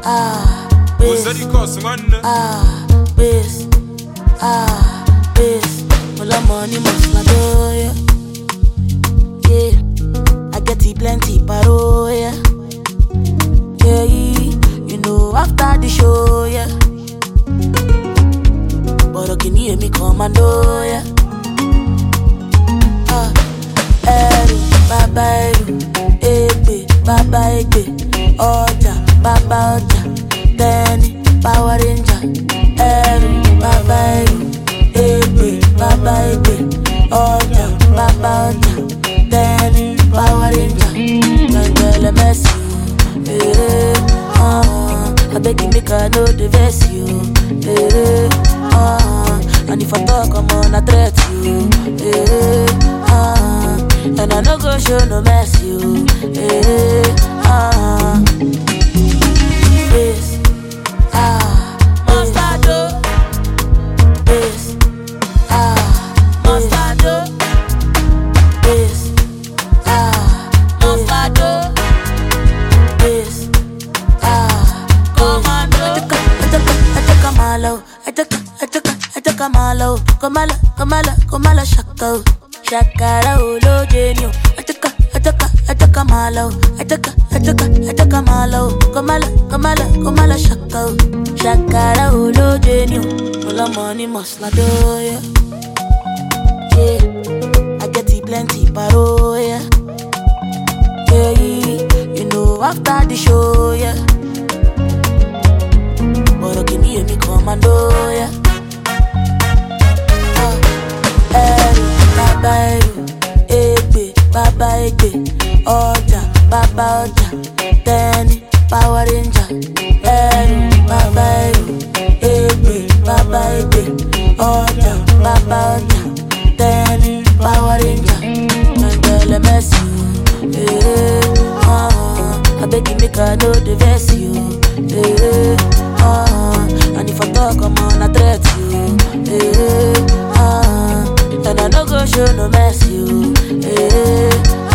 Bass, bass, bass. All our money must not do, yeah. Yeah, I get it plenty paro, yeah. Yeah, you know after the show, yeah. But I can hear me commando, yeah. Baba Eru, Egbe, Baba Egbe, Oja, Baba Oja, Danny, Power Ranger, Eru, Baba Eru, Egbe, Baba Egbe, Oja, Baba Oja, Danny, Power Ranger, Mangala Messi, I beg you make I know the verse you, and if I talk I'm on a threat you, and I no go show no mess you. Bass, Mostardo. Bass, Mostardo. Bass, Mostardo. Bass, Commando. I take a malo. I take a malo. Comala, shako. Shakara ulo genio. Ataka malo. Ataka malo. Komala shako. Shakara ulo genio. All the money must not do, yeah. Yeah, I get it plenty paro, yeah. Yeah, you know after the show, yeah. But I can hear me commando, yeah. Baba Eru, Egbe, Baba Egbe, Oja, Baba Oja, Danny, Power Ranger, Eru, Baba Eru, Egbe, Baba Egbe, Oja, Baba Oja, Danny, Power Ranger, Mangala Messi, I beg you make I know the verse you, and if I talk I'm on a threat you, and I no go show no mess you,